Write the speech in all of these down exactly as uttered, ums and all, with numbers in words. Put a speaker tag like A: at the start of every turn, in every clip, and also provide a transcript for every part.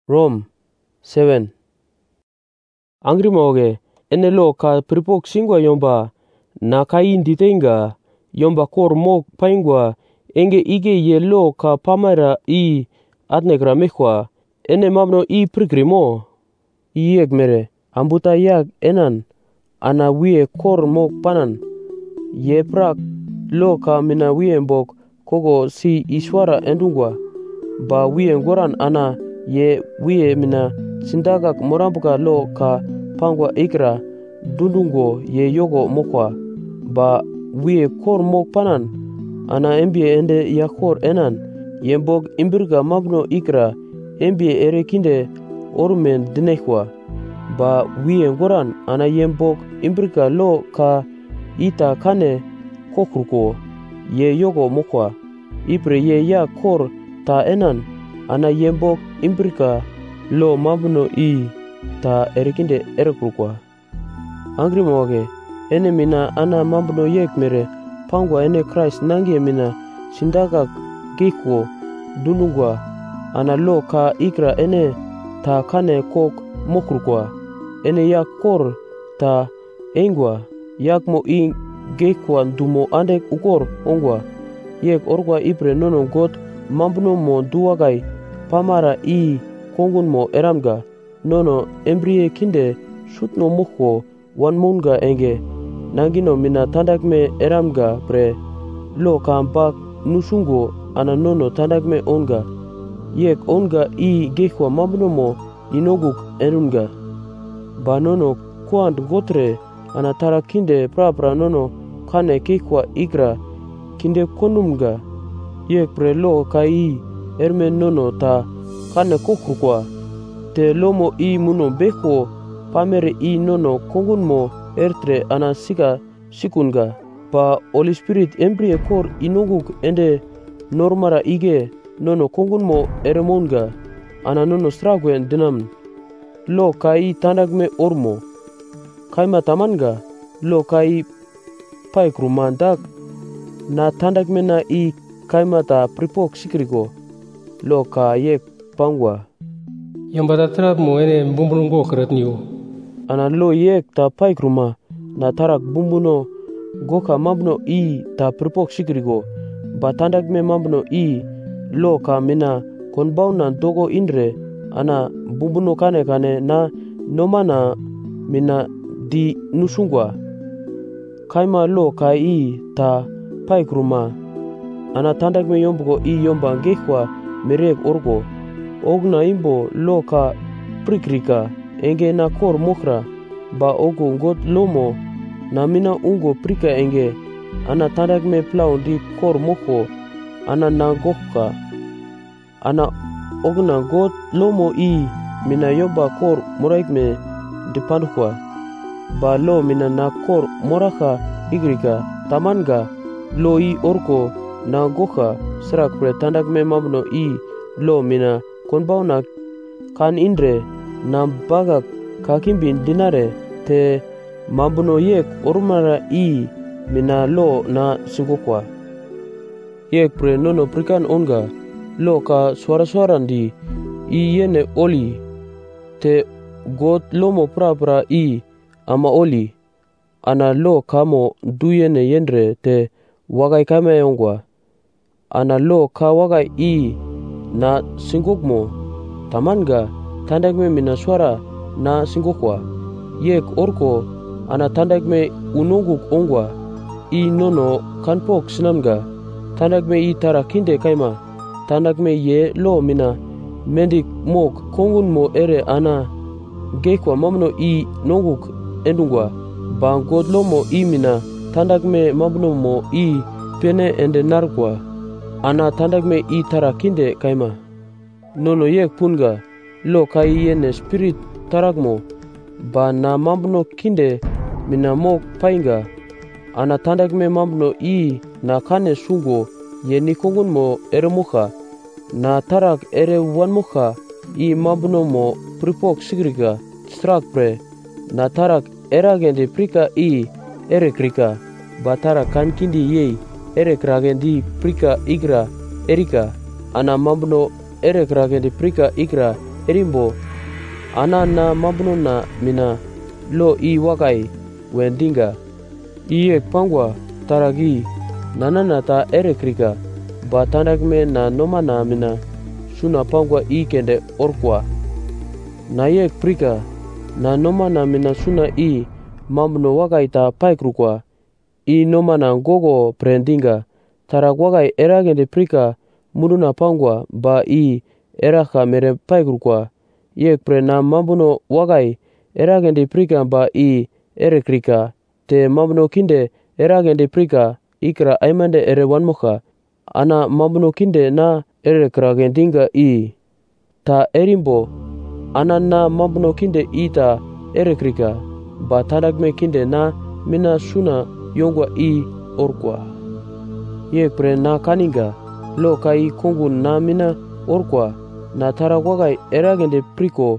A: Rom seven. Angri moge ene lo ka pripok singwa yomba na ka indi tenga yomba kor mok paingwa enge ige ye lo ka pamara i atnegra mekwa ene mamno i prikrimo ieg mere ambuta yag enan ana wie kor mok panan ye prak lo ka mina wie mbok kogo si iswara endungwa ba wie ngoran ana ye wie mina sindagak morambuka lo ka pangwa ikra dundungo ye yogo mokwa ba wie kor mok panan ana embie ende ya kor enan yembog imbirga mabno ikra embie ere kinde orumen dinekwa ba wie ngoran ana yembog imbirga lo ka ita kane kokruko ye yogo mokwa ipre ye ya kor ta enan ana yembog imbirga lo mabno i ta erekinde erekrukwa angri moge ene mina ana mabno yek mere pangwa ene Christ nange mina sindaka gekwo dunungwa ana lo ka ikra ene ta kane kok mokrukwa ene yak kor ta engwa yak mo i gekwa dumo andek ukor ongwa yek orkwa ipre nono got mambno mo duwagai pamara i kongun mo eramga nono embrie kinde shutno mukho wan munga enge nangino mina tandak me eramga pre lo kambak nusungo ana nono tandak me onga yek onga i gekwa mambno mo inoguk enunga ba nono kwand gotre ana tara kinde prapra nono kane kekwa igra kinde konumga yek pre lo kai erme nono ta kane kokrukwa te lomo i muno beko pamere i nono kongun mo ertre ana sika sikunga pa Holy Spirit embrie kor inoguk ende normara ige nono kongun mo eremonga ana nono stragwen dinam lo kai tandagme ormo kaima tamanga lo kai paikrumandak na tandagme na i kaima ta pripok sikriko lo ka yek pangwa
B: Yamba tatrap mo ene bumbulungo keret niu.
A: ana lo yek ta paikruma na tarak bumbuno goka mabno i ta pripok sikriko ba tandagme mabno i lo ka mina konbauna dogo indre ana bumbuno kane kane na nomana mina di nusungwa kaima lo ka i ta paikruma ana tandagme yombugo i yomba gekwa merek orgo ogna imbo lo ka prikrika enge na kor mokra ba ogo ngot lomo na mina ungo prika enge ana tandagme plau di kor moko ana na gokka ana ogna got lomo i mina yomba kor moraikme dipandukwa ba lo mina na kor moraka igrika tamanga lo i orko na goka serak pre tandagme mabno i lo mina konbauna kan indre na bagak kakimbin dinare te mabno yek ormara i mina lo na singokwa yek pre nono prikan onga lo ka suara-suaran di i yene oli te got lomo pra-pra i ama oli ana lo kamo duyene yendre te wagai kame yongwa ana lo ka wagai i na singokmo tamanga tandagme mina suara na singokwa yek orko ana tandagme unoguk ongwa i nono kanpok sinamga tandagme i tara kinde kaima tandagme ye lo mina mendik mok kongun mo ere ana gekwa mamno i noguk endungwa ba godlomo i mina tandagme mamno mo i pene ende narkwa ana tandagme i tara kinde kaima nono yek punga lo kai yene spirit taragmo ba na mamno kinde mina mok painga ana tandagme mamno i na kane sungo ye nikongun mo ere muka na tarak ere wan muka i mamno mo pripok sigrika strak pre na tarak eragende prika i ere krika ba tarak kan kindi yei ere kragendi prika igra erika ana mamno ere kragendi prika igra erimbo ana na mambuno na mina lo i wakai wendinga iek pangwa taragi nanana ta erekrika ba tandakme na nomana mina suna pangwa i kende orkwa na yek prika na nomana mina suna i mambuno wakai ta paikrukwa i nomana gogo prendinga tarak wakai era kende prika muduna pangwa ba i eraka mere paikrukwa yek pre na mambuno wakai era kende prika ba i erekrika te mambuno kinde era kende prika ikra aimande ere wanmoka ana mambuno kinde na erekra kendinga i ta erimbo ana na mambuno kinde i ta erekrika ba tandakme kinde na mina suna yongwa i orkwa yek pre na kaninga lo kai kongun na mina orkwa na tara wakai era kende priko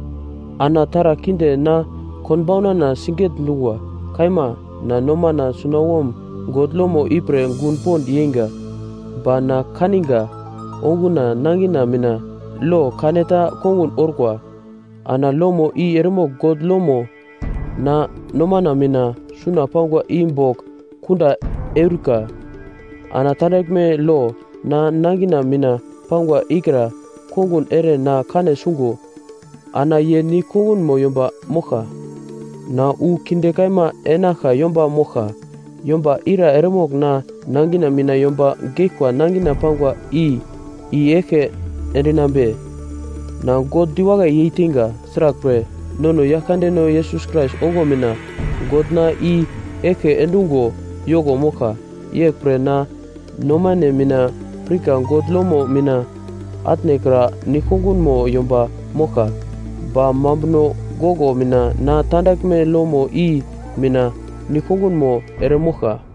A: ana tara kinde na konbauna na singet nungwa kaima na noma na sunawom godlomo ipre ngunpon yenga ba na kaninga onguna nangina mina lo kaneta kongun orkwa ana lomo i ermo godlomo na noma na mina suna pangwa imbok kunda eruka ana tandakme lo na nangina mina pangwa ikra kongun ere na kane sungu ana ye ni kongun mo yomba moka na u kinde kaima enaka yomba moka yomba ira eremok na nangina mina yomba gekwa nangina pangwa i i eke endinambe na god diwaga yitinga strakpre nono yakande no Jesus Christ ongo mina god na i eke endungo yogo moka yekpre na nomane mina prika god lomo mina atnekra nikongun mo yomba moka ba mambno gogo mina na tandakme lomo i mina nikongun mo ere moka